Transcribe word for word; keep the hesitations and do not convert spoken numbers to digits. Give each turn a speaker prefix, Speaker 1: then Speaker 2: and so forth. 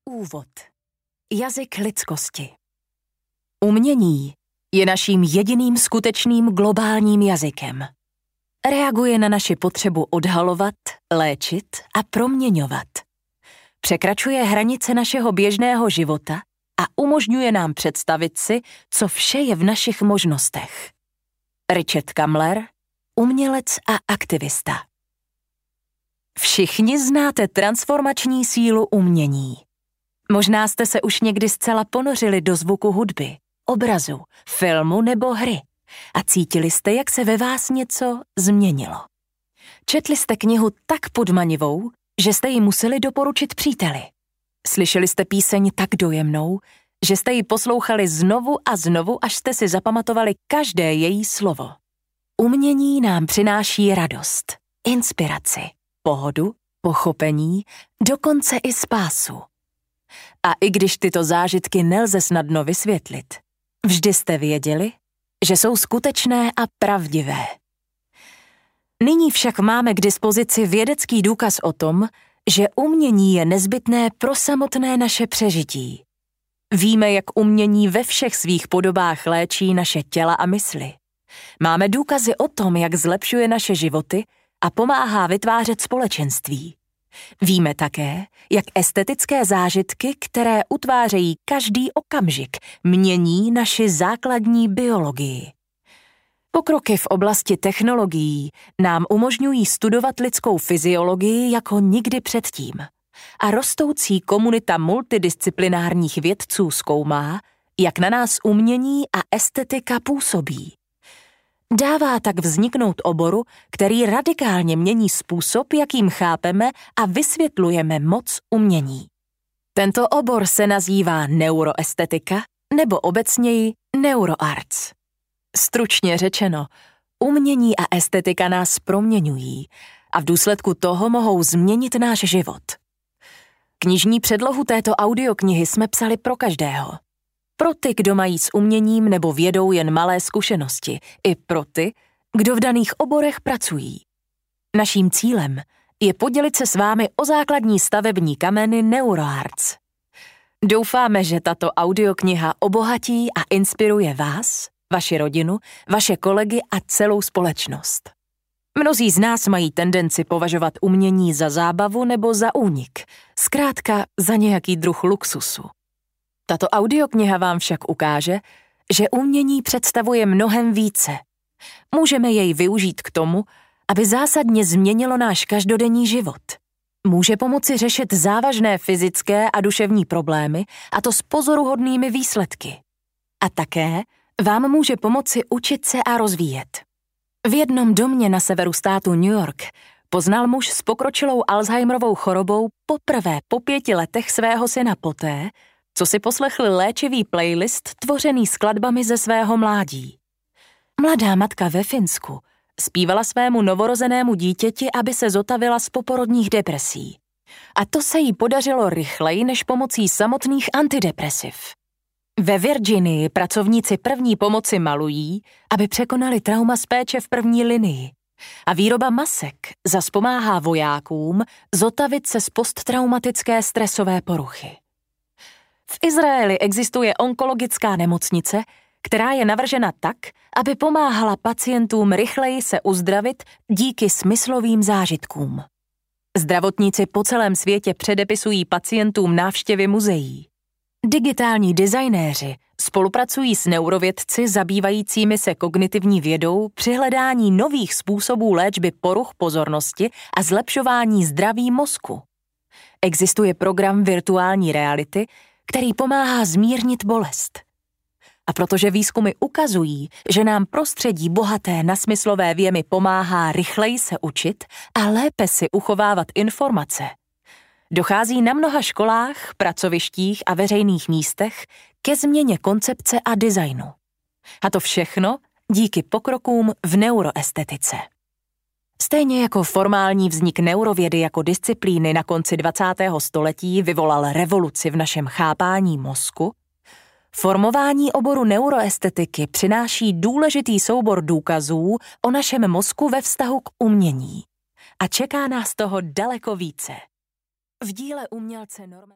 Speaker 1: Úvod. Jazyk lidskosti. Umění je naším jediným skutečným globálním jazykem. Reaguje na naši potřebu odhalovat, léčit a proměňovat. Překračuje hranice našeho běžného života a umožňuje nám představit si, co vše je v našich možnostech. Richard Kamler, umělec a aktivista. Všichni znáte transformační sílu umění. Možná jste se už někdy zcela ponořili do zvuku hudby, obrazu, filmu nebo hry a cítili jste, jak se ve vás něco změnilo. Četli jste knihu tak podmanivou, že jste ji museli doporučit příteli. Slyšeli jste píseň tak dojemnou, že jste ji poslouchali znovu a znovu, až jste si zapamatovali každé její slovo. Umění nám přináší radost, inspiraci, pohodu, pochopení, dokonce i spásu. A i když tyto zážitky nelze snadno vysvětlit, vždy jste věděli, že jsou skutečné a pravdivé. Nyní však máme k dispozici vědecký důkaz o tom, že umění je nezbytné pro samotné naše přežití. Víme, jak umění ve všech svých podobách léčí naše těla a mysli. Máme důkazy o tom, jak zlepšuje naše životy a pomáhá vytvářet společenství. Víme také, jak estetické zážitky, které utvářejí každý okamžik, mění naši základní biologii. Pokroky v oblasti technologií nám umožňují studovat lidskou fyziologii jako nikdy předtím. A rostoucí komunita multidisciplinárních vědců zkoumá, jak na nás umění a estetika působí. Dává tak vzniknout oboru, který radikálně mění způsob, jakým chápeme a vysvětlujeme moc umění. Tento obor se nazývá neuroestetika nebo obecněji neuroarts. Stručně řečeno, umění a estetika nás proměňují a v důsledku toho mohou změnit náš život. Knižní předlohu této audioknihy jsme psali pro každého. Pro ty, kdo mají s uměním nebo vědou jen malé zkušenosti, i pro ty, kdo v daných oborech pracují. Naším cílem je podělit se s vámi o základní stavební kameny neuroarts. Doufáme, že tato audiokniha obohatí a inspiruje vás, vaši rodinu, vaše kolegy a celou společnost. Mnozí z nás mají tendenci považovat umění za zábavu nebo za únik, zkrátka za nějaký druh luxusu. Tato audiokniha vám však ukáže, že umění představuje mnohem více. Můžeme jej využít k tomu, aby zásadně změnilo náš každodenní život. Může pomoci řešit závažné fyzické a duševní problémy, a to s pozoruhodnými výsledky. A také vám může pomoci učit se a rozvíjet. V jednom domě na severu státu New York poznal muž s pokročilou Alzheimerovou chorobou poprvé po pěti letech svého syna poté, co si poslechl léčivý playlist tvořený skladbami ze svého mládí. Mladá matka ve Finsku zpívala svému novorozenému dítěti, aby se zotavila z poporodních depresí. A to se jí podařilo rychleji než pomocí samotných antidepresiv. Ve Virginii pracovníci první pomoci malují, aby překonali trauma z péče v první linii. A výroba masek zas pomáhá vojákům zotavit se z posttraumatické stresové poruchy. V Izraeli existuje onkologická nemocnice, která je navržena tak, aby pomáhala pacientům rychleji se uzdravit díky smyslovým zážitkům. Zdravotníci po celém světě předepisují pacientům návštěvy muzeí. Digitální designéři spolupracují s neurovědci zabývajícími se kognitivní vědou při hledání nových způsobů léčby poruch pozornosti a zlepšování zdraví mozku. Existuje program virtuální reality, který pomáhá zmírnit bolest. A protože výzkumy ukazují, že nám prostředí bohaté na smyslové vjemy pomáhá rychleji se učit a lépe si uchovávat informace, dochází na mnoha školách, pracovištích a veřejných místech ke změně koncepce a designu. A to všechno díky pokrokům v neuroestetice. Stejně jako formální vznik neurovědy jako disciplíny na konci dvacátého století vyvolal revoluci v našem chápání mozku, formování oboru neuroestetiky přináší důležitý soubor důkazů o našem mozku ve vztahu k umění. A čeká nás toho daleko více. V díle umělce Norma